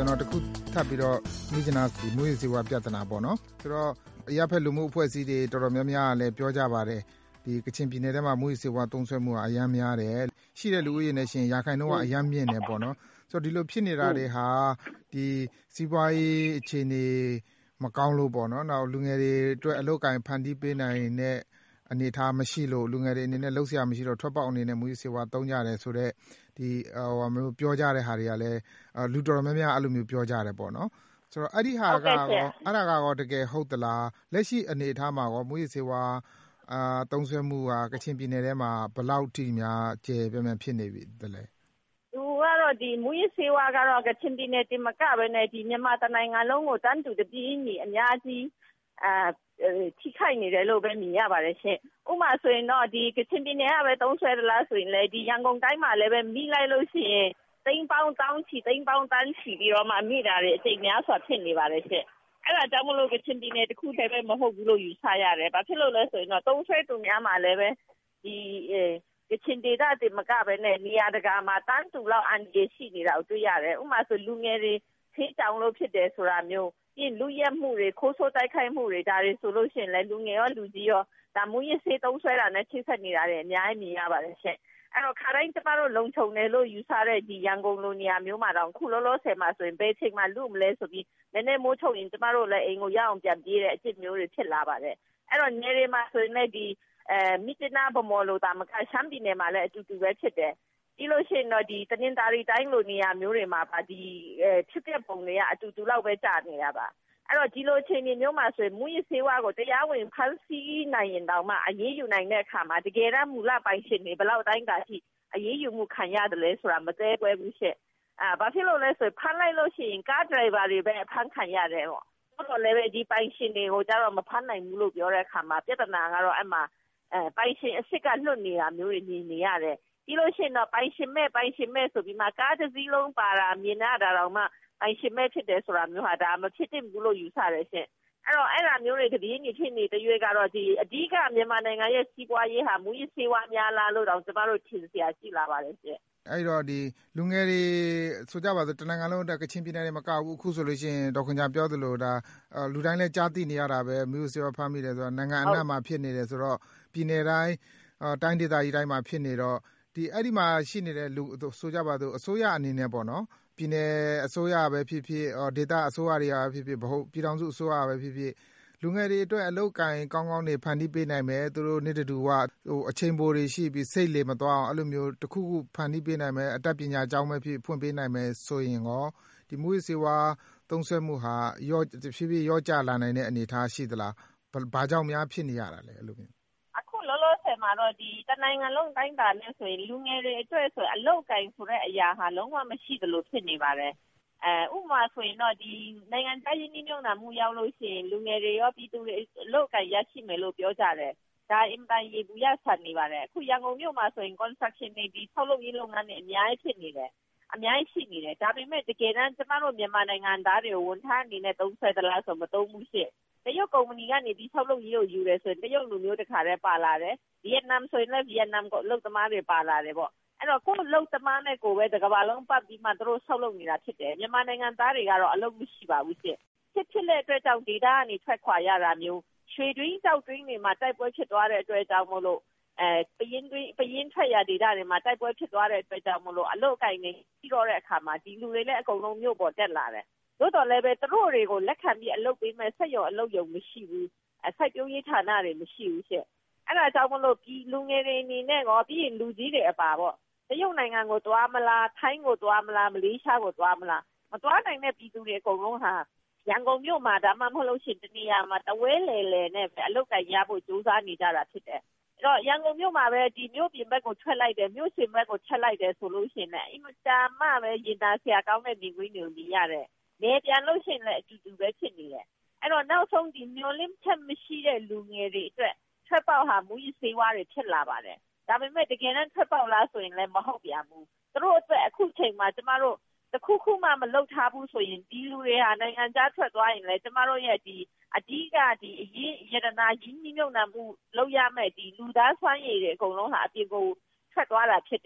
နော်တခုထပ်ပြီးတော့မိကျနာမူရစီဝါပြဿနာပေါ့နော်ဆိုတော့အရပ်ဖက်လူမှုအဖွဲ့အစည်းတွေတော်တော်များများလည်းပြောကြပါတယ်ဒီကချင်ပြည်နယ်ထဲမှာမူရစီဝါသုံးဆွဲမှုကအများများတယ်ရှိတဲ့လူဦးရေနဲ့ရှင်ရာခိုင်နှုန်းကအများမြင့်နေပေါ့နော်ဆိုတော့ဒီလိုဖြစ်နေတာတွေဟာဒီစီးပွားရေးအခြေအနေမကောင်းလို့ပေါ့နော်နောက်လူငယ်တွေအတွက်အလုပ်ကိုင်ဖန်တီးပေးနိုင်တဲ့အနေထားမရှိလို့လူငယ်တွေအနေနဲ့လှုပ်ရှားမရှိတော့ထွက်ပေါက်အနေနဲ့မူရစီဝါသုံးကြတယ်ဆိုတော့ဒီမျိုးပြောကြတဲ့ဟာတွေကလည်းလူတော်တော်များများအဲ့လိုမျိုးပြောကြတယ်ပေါ့နော်ဆိုတော့အဲ့ဒီဟာကရောအဲ့ဒါကရောတကယ်ဟုတ်သလားလက်ရှိအနေအထားမှာရောမူရစီဝါသုံးဆွဲမှုကကချင်ပြည်နယ်ထဲမှာဘယ်လောက်ထိများကျယ်ပြန့်ပြန့်ဖြစ်နေပြီတလဲသူကတော့ဒီမူရစီဝါကတော့ကချင်ပြည်နယ်တင်မကပဲနဲ့ဒီမြန်မာတနိုင်ငံလုံးကိုတန်းတူတပြေးညီအများကြီးထိခိုက်နေတယ်လို့ပဲမြင်ရပါတယ်ရှင်ဥပမာဆိုရင်တော့ဒီကချင်ပြည်နယ်ကပဲသုံးဆွဲသလားဆိုရင်လေဒီရန်ကုန်တိုင်းမှာလည်းပဲမိလိုက်လို့ရှိရင်သိန်းပေါင်းတောင်းချီသိန်းပေါင်းတန်းချီပြီးတော့မှမိတာတွေအကျိန်များစွာဖြစ်နေပါတယ်ရှင်အဲ့ဒါကြောင့်မလို့ကချင်ပြည်နယ်တစ်ခုတည်းပဲမဟုတ်ဘူးလို့ယူဆရတယ်ဘာဖြစ်လို့လဲဆိုရင်တော့သုံးဆွဲသူများမှာလည်းပဲဒီကချင်ဒေသတင်မကပဲနဲ့နေရာတကာမှာတန်းတူလောက်အန်ဒီရှိနေတာကိုတွေ့ရတယ်ဥပမာဆိုလူငယ်တွေဖေးတောင်လို့ဖြစ်တယ်ဆိုတာမျိုးပြင်လူရက်မှုတွေခိုးဆိုးတိုက်ခိုက်မှုတွေဒါတွေဆိုလို့ရှိရင်လည်းလူငယ်ရောလူကြီးရောဒါမူရစေးသုံးဆွဲတာနဲ့ချိတ်ဆက်နေတာတွေအများကြီးမြင်ရပါတယ်ရှင်အဲ့တော့ခါတိုင်းကျမတို့လုံခြုံတယ်လို့ယူဆတဲ့ဒီရန်ကုန်လိုနေရာမျိုးမှာတော့ခုလောလောဆယ်မှာဆိုရင်ဘယ်ချိန်မှလူမလဲဆိုပြီးနည်းနည်းမိုးချုပ်ရင်ကျမတို့လည်းအိမ်ကိုရအောင်ပြန်ပြေးတဲ့အစ်မျိုးတွေဖြစ်လာပါတယ်အဲ့တော့နေတွေမှာဆိုရင်လည်းဒီမြစ်တနာဗမော်လိုတာမကရှမ်းပြည်နယ်မှာလည်းအတူတူပဲဖြစ်တယ်ပြီးလို့ရှိရင်တော့ဒီတနင်္သာရီတိုင်းလိုနေရာမျိုးတွေမှာပါဒီဖြစ်တဲ့ပုံတွေကအတူတူလောက်ပဲကြာနေတာပါအဲ့တော့ဒီလိုအချိန်မျိုးမှာဆိုရင်မူရစေဝါကိုတရားဝင်ဖန်ဆီးနိုင်ရင်တောင်မှအရေးယူနိုင်တဲ့အခါမှာတကယ်တမ်းမူလပိုင်ရှင်တွေဘယ်လောက်တိုင်းကရှိအရေးယူမှုခံရတယ်လဲဆိုတာမသေးပွဲဘူးရှင့်ဘာဖြစ်လို့လဲဆိုဖမ်းလိုက်လို့ရှိရင်ကားဒရိုင်ဘာတွေပဲဖမ်းခံရတယ်ပေါ့တော့လည်းပဲဒီပိုင်ရှင်တွေကိုကြတော့မဖမ်းနိုင်ဘူးလို့ပြောတဲ့အခါမှာပြဿနာကတော့အဲ့မှာပိုင်ရှင်အစ်စ်ကလွတ်နေတာမျိုးတွေနေရတယ်ပြီးလို့ရှိရင်တော့ပိုင်ရှင်မဲ့ဆိုပြီးမှကားတစ်စီးလုံးပါတာမြင်ရတာတော့မှပိုင်ရှင်မဲ့ဖြစ်တယ်ဆိုတာမျိုးဟာဒါမဖြစ်သင့်ဘူးလို့ယူဆတယ်ရှင်အဲ့တော့အဲ့ဒါမျိုးတွေတပြေးညီဖြစ်နေတဲ့ရွေးကတော့ဒီအဓိကမြန်မာနိုင်ငံရဲ့စီးပွားရေးဟာမူရစေဝါများလားလို့တော့ကျမတို့ထင်စရာရှိလာပါတယ်ရှင်အဲ့တော့ဒီလူငယ်တွေဆိုကြပါစို့တနင်္ဂနွေလုံးကချင်ပြည်နယ်တွေမကဘူးအခုဆိုလို့ရှိရင်ဒေါက်ခွန်ကြားပြောသလိုဒါလူတိုင်းလည်းကြားသိနေရတာပဲမူရစေဝါဖမ်းမိတယ်ဆိုတော့နိုင်ငံအနှံ့မှာဖြစ်နေတယ်ဆိုတော့ပြည်နယ်တိုင်းတိုင်းဒေသကြီးတိုင်းမှာဖြစ်နေတော့ဒီအဲ့ဒီမှာရှိနေတဲ့လူဆိုကြပါစို့အစိုးရအနေနဲ့ပေါ့နော်ပြည်နယ်အစိုးရပဲဖြစ်ဖြစ်ဒေသအစိုးရတွေကဖြစ်ဖြစ်ပြည်ထောင်စုအစိုးရပဲဖြစ်ဖြစ်လူငယ်တွေအတွက်အလုပ်ကိုင်ကောင်းကောင်းနေဖန်တီးပေးနိုင်မယ်သူတို့နေ့တူအချိန်ပိုတွေရှိပြီးစိတ်လေမသွားအောင်အဲ့လိုမျိုးတစ်ခုခုဖန်တီးပေးနိုင်မယ်အတတ်ပညာကျောင်းပဲဖြစ်ဖွင့်ပေးနိုင်မယ်ဆိုရင်ရောဒီမူရစေဝါသုံးဆွဲမှုဟာဖြည်းဖြည်းရောကျလာနိုင်တဲ့အနေအထားရှိသလားဘာကြောင့်များဖြစ်နေရတာလဲအဲ့လိုမျိုးအခုလောလောဆယ်မှာတော့ဒီတနိုင်ငံလုံးတိုင်းတာနဲ့ဆိုရင်လူငယ်တွေအတွက်ဆိုအလုပ်ကိုင်ဆိုတဲ့အရာဟာလုံးဝမရှိသလိုဖြစ်နေပါတယ်ဥပမာဆိုရင်တော့ဒီနိုင်ငံသားရင်းနှီးမြှုပ်နှံမှုရောက်လို့ရှိရင်လူငယ်တွေရောပြည်သူတွေအလုပ်ကိုင်ရရှိမယ်လို့ပြောကြတယ်ဒါအင်တန်ရေဘူးရဆန်နေပါတယ်အခုရန်ကုန်မြို့မှာဆိုရင် construction တွေဒီဆောက်လုပ်ရေးလုပ်ငန်းတွေအများကြီးဖြစ်နေတယ်အများကြီးရှိနေတယ်ဒါပေမဲ့တကယ်တမ်းကျမတို့မြန်မာနိုင်ငံသားတွေကိုဝန်ထမ်းအနေနဲ့သုံးဆွဲသလားဆိုမသုံးဘူးရှင့်တရုတ်ကုမ္ပဏီကနေဒီဆောက်လုပ်ရေးကိုယူတယ်ဆိုရင်တရုတ်လူမျိုးတစ်ခါတည်းပါလာတယ်ဗီယက်နမ်ဆိုရင်လည်းဗီယက်နမ်ကအလုပ်သမားတွေပါလာတယ်ပေါ့အဲ့တော့ကိုယ်အလုပ်သမားနဲ့ကိုပဲတကမ္ဘာလုံးပတ်ပြီးမှတို့ဆောက်လုပ်နေတာဖြစ်တယ်မြန်မာနိုင်ငံသားတွေကတော့အလုပ်မရှိပါဘူးရှင့်ဖြစ်တဲ့အတွက်ကြောင့်ဒေတာကနေထွက်ခွာရတာမျိုးရွှေတွင်းကြောက်တွင်းတွေမှာတိုက်ပွဲဖြစ်သွားတဲ့အတွက်ကြောင့်မို့လို့ပရင်ထွက်ရဒေတာတွေမှာတိုက်ပွဲဖြစ်သွားတဲ့အတွက်ကြောင့်မို့လို့အလုပ်အကိုင်တွေပြီးတော့တဲ့အခါမှာဒီလူတွေလည်းအကုန်လုံးမြို့ပေါ်တက်လာတယ်တို့တော်လည်းပဲသူတို့တွေကိုလက်ခံပြီးအလုပ်ပေးမဲ့ဆက်ရုံအလုပ်ရုံမရှိဘူးစိုက်ပျိုးရေးဌာနတွေမရှိဘူးရှင့်အဲ့ဒါကြောင့်မလို့ပြည်လူငယ်တွေအနေနဲ့ရောပြီးရင်လူကြီးတွေအပါပေါ့တရုတ်နိုင်ငံကိုသွားမလားထိုင်းကိုသွားမလားမလေးရှားကိုသွားမလားမသွားနိုင်တဲ့ပြည်သူတွေအကုန်လုံးဟာရန်ကုန်မြို့မှာဒါမှမဟုတ်လို့ရှိရင်တနေရာမှာတဝဲလေနဲ့ပဲအလုပ်ကိုင်ရဖို့ကြိုးစားနေကြတာဖြစ်တယ်အဲ့တော့ရန်ကုန်မြို့မှာပဲဒီမြို့ပြင်ဘက်ကိုထွက်လိုက်တယ်မြို့ရှင်ဘက်ကိုချက်လိုက်တယ်ဆိုလို့ရှိရင်လည်းအင်မတန်မှပဲရင်သားဆရာကောင်းတဲ့နေခွင့်တွေကိုမြင်ရတယ်နေပြန်လို့ရှိရင်လည်းအတူတူပဲဖြစ်နေတယ်အဲ့တော့နောက်ဆုံးဒီမျောလင်းချက်မရှိတဲ့လူငယ်တွေအတွက်ထွက်ပေါက်ဟာမူရစေဝါတွေဖြစ်လာပါတယ်ဒါပေမဲ့တကယ်တမ်းထွက်ပေါက်လားဆိုရင်လည်းမဟုတ်ပြန်ဘူးသူတို့အတွက်အခုချိန်မှာကျမတို့တခုခုမှမလုပ်ထားဘူးဆိုရင်ဒီလူတွေဟာနိုင်ငံခြားထွက်သွားရင်လည်းကျမတို့ရဲ့ဒီအဓိကဒီအရေးရတနာရင်းနှီးမြှုပ်နှံမှုလုပ်ရမယ်ဒီလူသားစွမ်းရည်တွေအကုန်လုံးဟာအပြင်ကိုထွက်သွားတာဖြစ်တယ်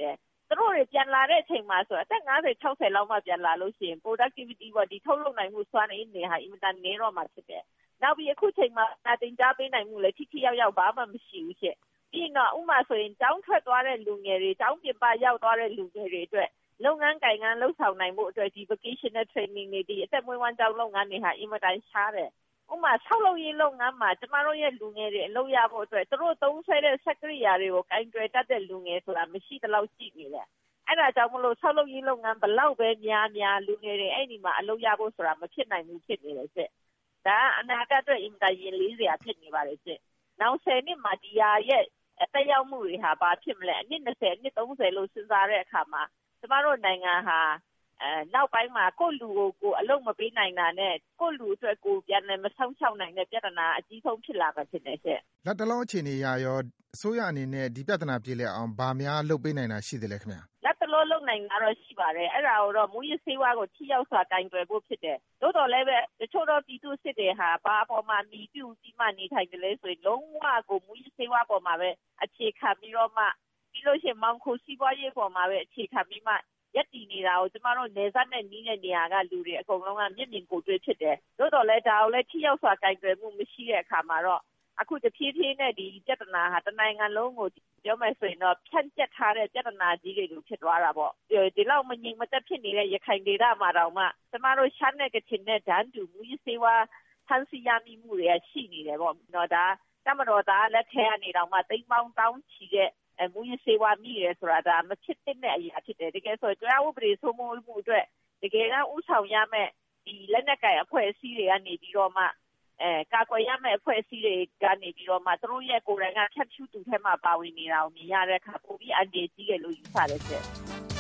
သူတို့တွေပြန်လာတဲ့အချိန်မှာဆိုအသက်50-60လောက်မှပြန်လာလို့ရှိရင် productivity ပေါ့ဒီထုတ်လုပ်နိုင်မှုစွမ်းရည်နေဟာအင်မတန်နည်းတော့မှဖြစ်တယ်နောက်ပြီးအခုချိန်မှာတင်ကြားပေးနိုင်မှုလည်းထိထိရောက်ရောက်ဘာမှမရှိဘူးရှင့်ပြီးတော့ဥမာဆိုရင်ကျောင်းထွက်သွားတဲ့လူငယ်တွေကျောင်းပြင်ပရောက်သွားတဲ့လူငယ်တွေအတွက်လုပ်ငန်းကိုင်ငန်းလှုပ်ဆောင်နိုင်မှုအတွက်ဒီ vocational training တွေဒီအသက်မွေးဝမ်းကျောင်းလုပ်ငန်းတွေဟာအင်မတန်ရှားတယ်ဥမာဆောက်လုပ်ရေးလုပ်ငန်းမှာကျမတို့ရဲ့လူငယ်တွေအလုပ်ရဖို့အတွက်သူတို့သုံးဆွဲတဲ့စက်ကိရိယာတွေကိုကင်တွယ်တတ်တဲ့လူငယ်ဆိုတာမရှိသလောက်ရှိနေတယ်အဲ့ဒါကြောင့်မလို့ဆောက်လုပ်ရေးလုပ်ငန်းဘလောက်ပဲများလူငယ်တွေအဲ့ဒီမှာအလုပ်ရဖို့ဆိုတာမဖြစ်နိုင်ဘူးဖြစ်နေတယ်ချက်ဒါအနာဂတ်အတွက်အင်တာရင်လေးစရာဖြစ်နေပါတယ်ချက်နောက်10နှစ်မှာဒီဟာရဲ့တက်ရောက်မှုတွေဟာဘာဖြစ်မလဲအနည်း20အနည်း30လို့စဉ်းစားတဲ့အခါမှာကျမတို့နိုင်ငံဟာနောက်ပိုင်းမှာကိုယ့်လူကိုအလုပ်မပေးနိုင်တာနဲ့ကိုယ့်လူအတွက်ကိုပြန်လည်းမဆောင်ချောက်နိုင်တဲ့ပြဿနာအကြီးဆုံးဖြစ်လာမှာဖြစ်နေချက်လက်တလုံးအခြေအနေရရောအစိုးရအနေနဲ့ဒီပြဿနာပြေလည်အောင်ဗာများလုပ်ပေးနိုင်တာရှိတယ်လေခင်ဗျာလက်တလုံးလုပ်နိုင်တာတော့ရှိပါတယ်အဲ့ဒါကိုတော့မူရစေဝါကိုထိရောက်စွာကင်တွယ်ဖို့ဖြစ်တယ်သို့တော်လည်းပဲတချို့တော့ပြည်သူစစ်တွေဟာဘာအပေါ်မှာမြည်ပြုပြီးမှနေထိုင်တယ်လဲဆိုရင်လုံးဝကိုမူရစေဝါပေါ်မှာပဲအခြေခံပြီးတော့မှပြီးလို့ရှိရင်မောင်ခိုစီးပွားရေးပေါ်မှာပဲအခြေခံပြီးမှရက်တည်နေတာကိုကျမတို့နေဆက်နဲ့နီးတဲ့နေရာကလူတွေအကုန်လုံးကမျက်မြင်ကိုယ်တွေ့ဖြစ်တယ်။သို့တော်လည်းဒါကိုလည်းထိရောက်စွာကင်တွယ်မှုမရှိတဲ့အခါမှာတော့အခုတဖြည်းဖြည်းနဲ့ဒီပြဿနာဟာတနိုင်ငံလုံးကိုပြောမယ်ဆိုရင်တော့ဖြန့်ကျက်ထားတဲ့ပြဿနာကြီးတွေလိုဖြစ်သွားတာပေါ့။ဒီလောက်မငြိမ်မသက်ဖြစ်နေတဲ့ရခိုင်ဒေသမှာတော့မှကျမတို့ရှမ်းနဲ့ကချင်နဲ့ဒန်းတူမူရစေဝါဖန်စီရမိမှုတွေရှိနေတယ်ပေါ့။တော့ဒါတမတော်သားလက်ထဲကနေတော့မှတိမ်ပေါင်းတောင်းချီတဲ့မူရစေဝါမိရဲဆိုတာဒါမဖြစ်တဲ့အရာဖြစ်တယ်တကယ်ဆိုတရားဥပဒေစိုးမိုးမှုအတွက်တကယ်ကဥဆောင်ရမယ့်ဒီလက်နက်ကိုင်အဖွဲ့အစည်းတွေကနေပြီးတော့မှကာကွယ်ရမယ့်အဖွဲ့အစည်းတွေကနေပြီးတော့မှသူတို့ရဲ့ကိုယ်တိုင်ကဖြတ်ဖြူးသူထဲမှာပါဝင်နေတာကိုမြင်ရတဲ့အခါပိုပြီးအန္တရာယ်ကြီးတယ်လို့ယူဆတယ်ဆက်